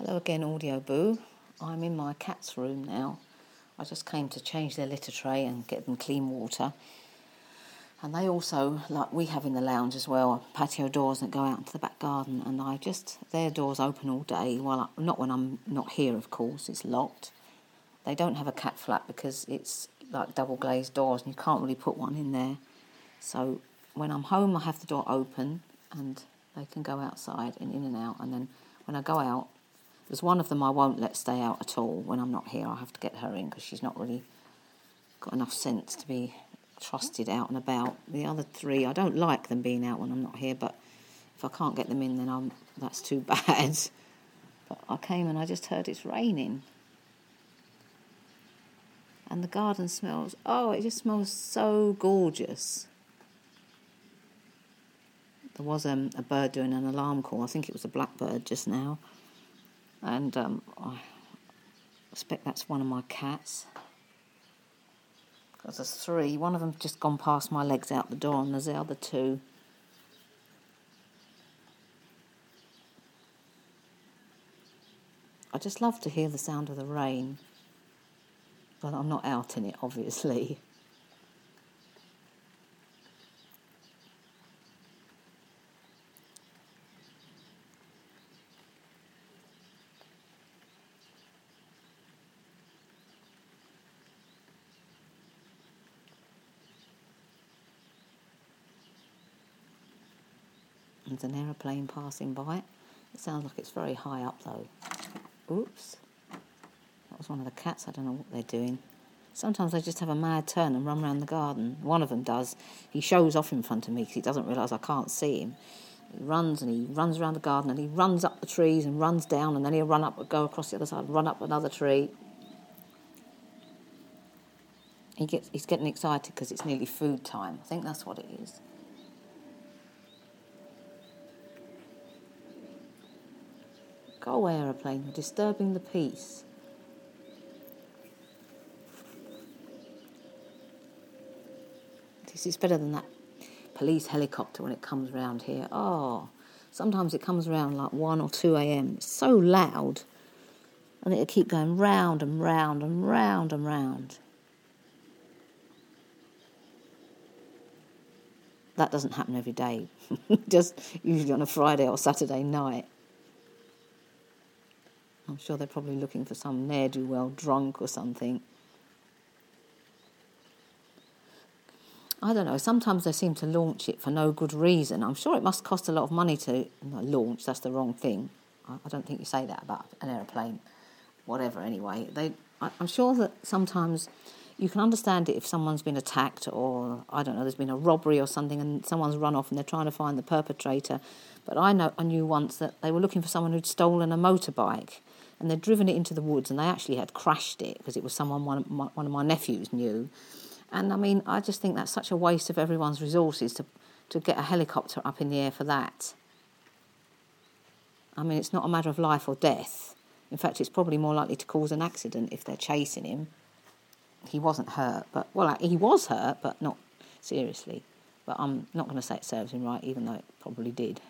Hello again, Audio Boo. I'm in my cat's room now. I just came to change their litter tray and get them clean water. And they also, like we have in the lounge as well, patio doors that go out into the back garden. And their doors open all day. Well, not when I'm not here, of course. It's locked. They don't have a cat flap because it's like double glazed doors and you can't really put one in there. So when I'm home, I have the door open and they can go outside and in and out. And then when I go out, there's one of them I won't let stay out at all. When I'm not here, I have to get her in because she's not really got enough sense to be trusted out and about. The other three, I don't like them being out when I'm not here, but if I can't get them in, then that's too bad. But I came and I just heard it's raining. And the garden smells, it just smells so gorgeous. There was a bird doing an alarm call. I think it was a blackbird just now. And I suspect that's one of my cats. Because there's three. One of them's just gone past my legs out the door, and there's the other two. I just love to hear the sound of the rain. But I'm not out in it, obviously. There's an aeroplane passing by. It sounds like it's very high up, though. Oops. That was one of the cats. I don't know what they're doing. Sometimes they just have a mad turn and run around the garden. One of them does. He shows off in front of me because he doesn't realise I can't see him. He runs around the garden and he runs up the trees and runs down and then he'll run up and go across the other side, run up another tree. He's getting excited because it's nearly food time. I think that's what it is. Go away, aeroplane. You're disturbing the peace. This is better than that police helicopter when it comes round here. Sometimes it comes around like 1 or 2 a.m. It's so loud. And it'll keep going round and round and round and round. That doesn't happen every day. Just usually on a Friday or Saturday night. I'm sure they're probably looking for some ne'er-do-well drunk or something. I don't know, sometimes they seem to launch it for no good reason. I'm sure it must cost a lot of money to launch, that's the wrong thing. I don't think you say that about an aeroplane. Whatever, anyway. I'm sure that sometimes you can understand it if someone's been attacked or, I don't know, there's been a robbery or something and someone's run off and they're trying to find the perpetrator. But I knew once that they were looking for someone who'd stolen a motorbike and they'd driven it into the woods and they actually had crashed it because it was someone one of my nephews knew. And, I mean, I just think that's such a waste of everyone's resources to get a helicopter up in the air for that. I mean, it's not a matter of life or death. In fact, it's probably more likely to cause an accident if they're chasing him. He wasn't hurt, he was hurt, but not seriously. But I'm not going to say it serves him right, even though it probably did.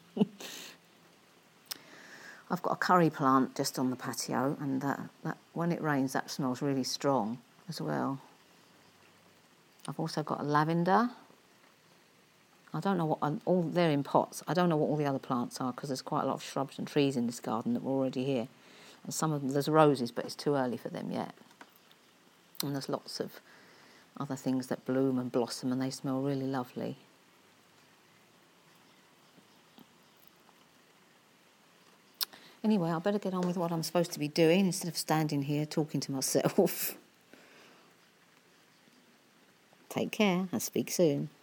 I've got a curry plant just on the patio, and that when it rains, that smells really strong as well. I've also got a lavender. I don't know they're in pots. I don't know what all the other plants are because there's quite a lot of shrubs and trees in this garden that were already here. And some of them, there's roses, but it's too early for them yet. And there's lots of other things that bloom and blossom and they smell really lovely. Anyway, I better get on with what I'm supposed to be doing instead of standing here talking to myself. Take care and speak soon.